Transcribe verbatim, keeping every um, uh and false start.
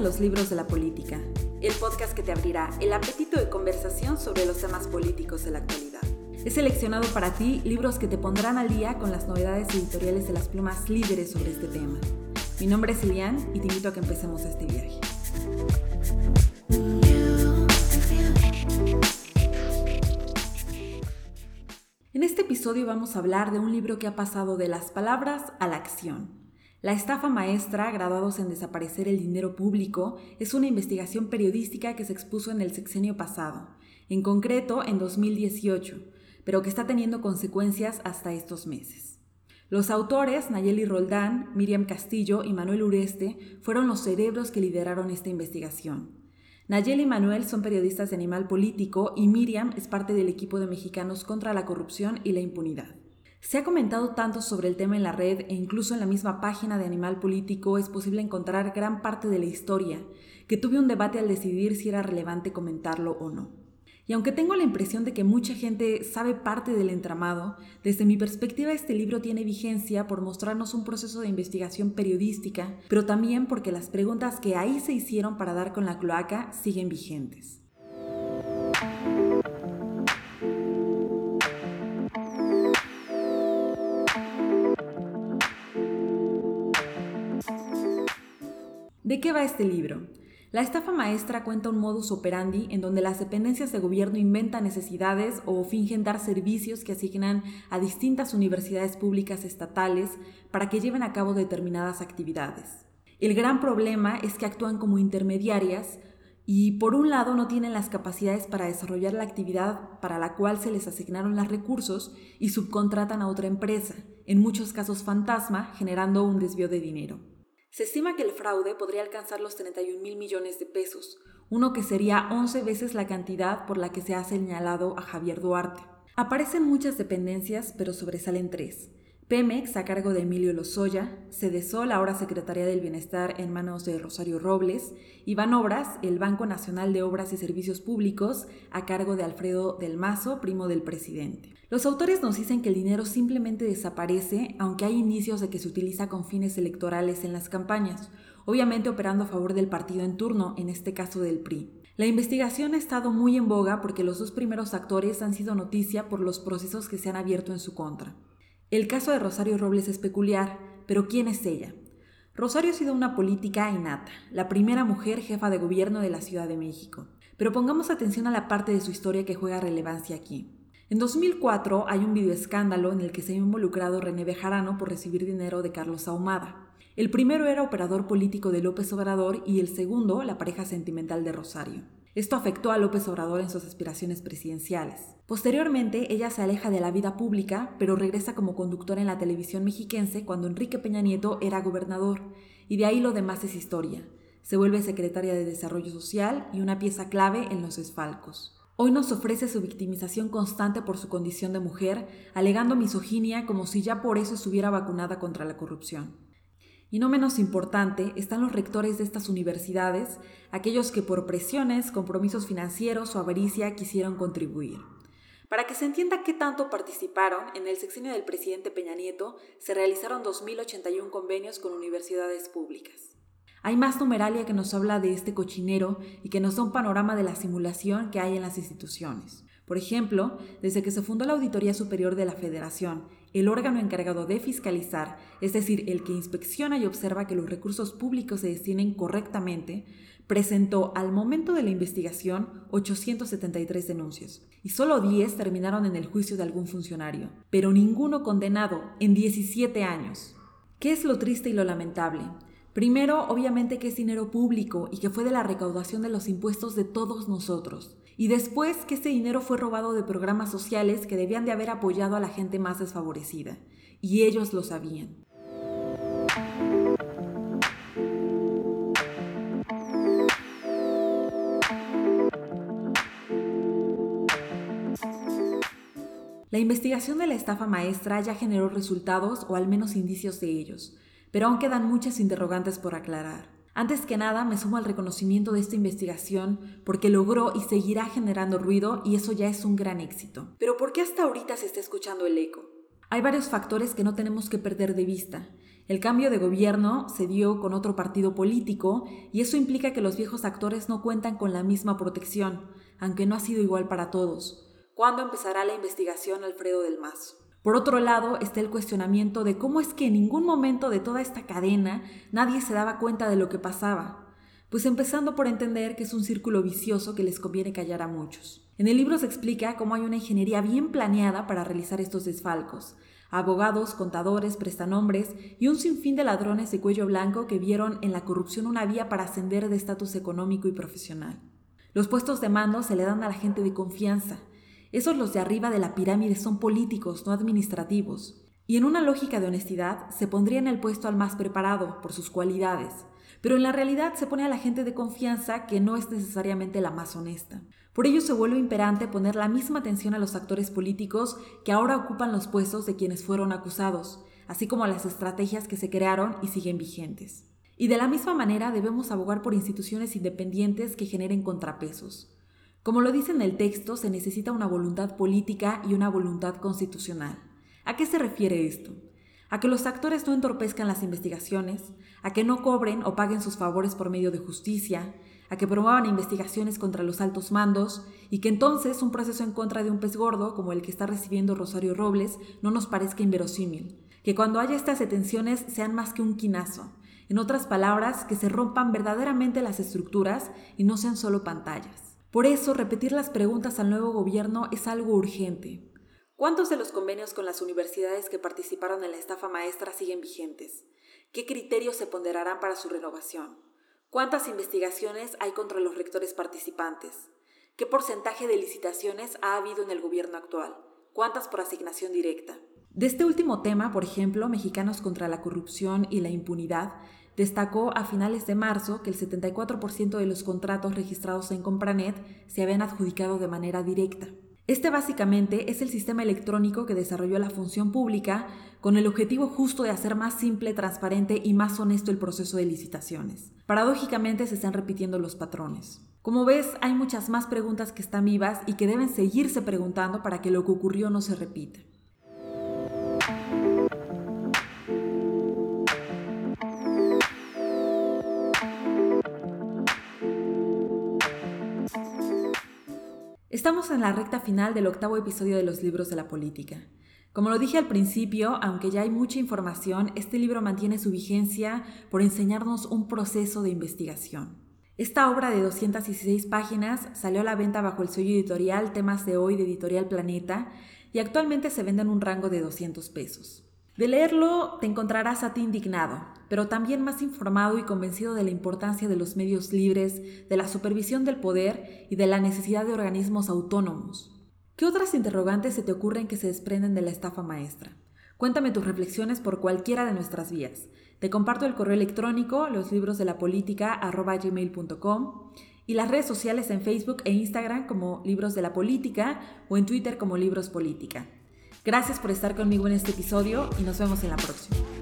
los libros de la política, el podcast que te abrirá el apetito de conversación sobre los temas políticos de la actualidad. He seleccionado para ti libros que te pondrán al día con las novedades editoriales de las plumas líderes sobre este tema. Mi nombre es Elian y te invito a que empecemos este viaje. En este episodio vamos a hablar de un libro que ha pasado de las palabras a la acción. La estafa maestra, graduados en desaparecer el dinero público, es una investigación periodística que se expuso en el sexenio pasado, en concreto en dos mil dieciocho, pero que está teniendo consecuencias hasta estos meses. Los autores, Nayeli Roldán, Miriam Castillo y Manuel Ureste, fueron los cerebros que lideraron esta investigación. Nayeli y Manuel son periodistas de Animal Político y Miriam es parte del equipo de Mexicanos contra la Corrupción y la Impunidad. Se ha comentado tanto sobre el tema en la red e incluso en la misma página de Animal Político es posible encontrar gran parte de la historia, que tuve un debate al decidir si era relevante comentarlo o no. Y aunque tengo la impresión de que mucha gente sabe parte del entramado, desde mi perspectiva este libro tiene vigencia por mostrarnos un proceso de investigación periodística, pero también porque las preguntas que ahí se hicieron para dar con la cloaca siguen vigentes. ¿De qué va este libro? La estafa maestra cuenta un modus operandi en donde las dependencias de gobierno inventan necesidades o fingen dar servicios que asignan a distintas universidades públicas estatales para que lleven a cabo determinadas actividades. El gran problema es que actúan como intermediarias y por un lado no tienen las capacidades para desarrollar la actividad para la cual se les asignaron los recursos y subcontratan a otra empresa, en muchos casos fantasma, generando un desvío de dinero. Se estima que el fraude podría alcanzar los treinta y un mil millones de pesos, uno que sería once veces la cantidad por la que se ha señalado a Javier Duarte. Aparecen muchas dependencias, pero sobresalen tres. Pemex, a cargo de Emilio Lozoya, Sedesol, ahora Secretaría del Bienestar en manos de Rosario Robles, y Banobras, el Banco Nacional de Obras y Servicios Públicos, a cargo de Alfredo del Mazo, primo del presidente. Los autores nos dicen que el dinero simplemente desaparece, aunque hay indicios de que se utiliza con fines electorales en las campañas, obviamente operando a favor del partido en turno, en este caso del P R I. La investigación ha estado muy en boga porque los dos primeros actores han sido noticia por los procesos que se han abierto en su contra. El caso de Rosario Robles es peculiar, pero ¿quién es ella? Rosario ha sido una política innata, la primera mujer jefa de gobierno de la Ciudad de México. Pero pongamos atención a la parte de su historia que juega relevancia aquí. En dos mil cuatro hay un videoescándalo en el que se ha involucrado René Bejarano por recibir dinero de Carlos Ahumada. El primero era operador político de López Obrador y el segundo, la pareja sentimental de Rosario. Esto afectó a López Obrador en sus aspiraciones presidenciales. Posteriormente, ella se aleja de la vida pública, pero regresa como conductora en la televisión mexiquense cuando Enrique Peña Nieto era gobernador, y de ahí lo demás es historia. Se vuelve secretaria de Desarrollo Social y una pieza clave en los desfalcos. Hoy nos ofrece su victimización constante por su condición de mujer, alegando misoginia como si ya por eso estuviera vacunada contra la corrupción. Y no menos importante, están los rectores de estas universidades, aquellos que por presiones, compromisos financieros o avaricia quisieron contribuir. Para que se entienda qué tanto participaron, en el sexenio del presidente Peña Nieto se realizaron dos mil ochenta y uno convenios con universidades públicas. Hay más numeralia que nos habla de este cochinero y que nos da un panorama de la simulación que hay en las instituciones. Por ejemplo, desde que se fundó la Auditoría Superior de la Federación, el órgano encargado de fiscalizar, es decir, el que inspecciona y observa que los recursos públicos se destinen correctamente, presentó al momento de la investigación ochocientas setenta y tres denuncias, y solo diez terminaron en el juicio de algún funcionario, pero ninguno condenado en diecisiete años. ¿Qué es lo triste y lo lamentable? Primero, obviamente que es dinero público y que fue de la recaudación de los impuestos de todos nosotros. Y después que este dinero fue robado de programas sociales que debían de haber apoyado a la gente más desfavorecida. Y ellos lo sabían. La investigación de la estafa maestra ya generó resultados o al menos indicios de ellos, pero aún quedan muchas interrogantes por aclarar. Antes que nada, me sumo al reconocimiento de esta investigación porque logró y seguirá generando ruido y eso ya es un gran éxito. Pero ¿por qué hasta ahorita se está escuchando el eco? Hay varios factores que no tenemos que perder de vista. El cambio de gobierno se dio con otro partido político y eso implica que los viejos actores no cuentan con la misma protección, aunque no ha sido igual para todos. ¿Cuándo empezará la investigación Alfredo del Mazo? Por otro lado está el cuestionamiento de cómo es que en ningún momento de toda esta cadena nadie se daba cuenta de lo que pasaba. Pues empezando por entender que es un círculo vicioso que les conviene callar a muchos. En el libro se explica cómo hay una ingeniería bien planeada para realizar estos desfalcos. Abogados, contadores, prestanombres y un sinfín de ladrones de cuello blanco que vieron en la corrupción una vía para ascender de estatus económico y profesional. Los puestos de mando se le dan a la gente de confianza. Esos los de arriba de la pirámide son políticos, no administrativos. Y en una lógica de honestidad se pondría en el puesto al más preparado por sus cualidades. Pero en la realidad se pone a la gente de confianza que no es necesariamente la más honesta. Por ello se vuelve imperante poner la misma atención a los actores políticos que ahora ocupan los puestos de quienes fueron acusados, así como a las estrategias que se crearon y siguen vigentes. Y de la misma manera debemos abogar por instituciones independientes que generen contrapesos. Como lo dice en el texto, se necesita una voluntad política y una voluntad constitucional. ¿A qué se refiere esto? A que los actores no entorpezcan las investigaciones, a que no cobren o paguen sus favores por medio de justicia, a que promuevan investigaciones contra los altos mandos y que entonces un proceso en contra de un pez gordo como el que está recibiendo Rosario Robles no nos parezca inverosímil, que cuando haya estas detenciones sean más que un quinazo, en otras palabras, que se rompan verdaderamente las estructuras y no sean solo pantallas. Por eso, repetir las preguntas al nuevo gobierno es algo urgente. ¿Cuántos de los convenios con las universidades que participaron en la estafa maestra siguen vigentes? ¿Qué criterios se ponderarán para su renovación? ¿Cuántas investigaciones hay contra los rectores participantes? ¿Qué porcentaje de licitaciones ha habido en el gobierno actual? ¿Cuántas por asignación directa? De este último tema, por ejemplo, Mexicanos contra la Corrupción y la Impunidad destacó a finales de marzo que el setenta y cuatro por ciento de los contratos registrados en Compranet se habían adjudicado de manera directa. Este básicamente es el sistema electrónico que desarrolló la función pública con el objetivo justo de hacer más simple, transparente y más honesto el proceso de licitaciones. Paradójicamente se están repitiendo los patrones. Como ves, hay muchas más preguntas que están vivas y que deben seguirse preguntando para que lo que ocurrió no se repita. Estamos en la recta final del octavo episodio de los libros de la política. Como lo dije al principio, aunque ya hay mucha información, este libro mantiene su vigencia por enseñarnos un proceso de investigación. Esta obra de doscientas dieciséis páginas salió a la venta bajo el sello editorial Temas de Hoy de Editorial Planeta y actualmente se vende en un rango de doscientos pesos. De leerlo te encontrarás a ti indignado, pero también más informado y convencido de la importancia de los medios libres, de la supervisión del poder y de la necesidad de organismos autónomos. ¿Qué otras interrogantes se te ocurren que se desprenden de la estafa maestra? Cuéntame tus reflexiones por cualquiera de nuestras vías. Te comparto el correo electrónico loslibroselapolítica arroba gmail punto com y las redes sociales en Facebook e Instagram como Libros de la Política o en Twitter como Libros Política. Gracias por estar conmigo en este episodio y nos vemos en la próxima.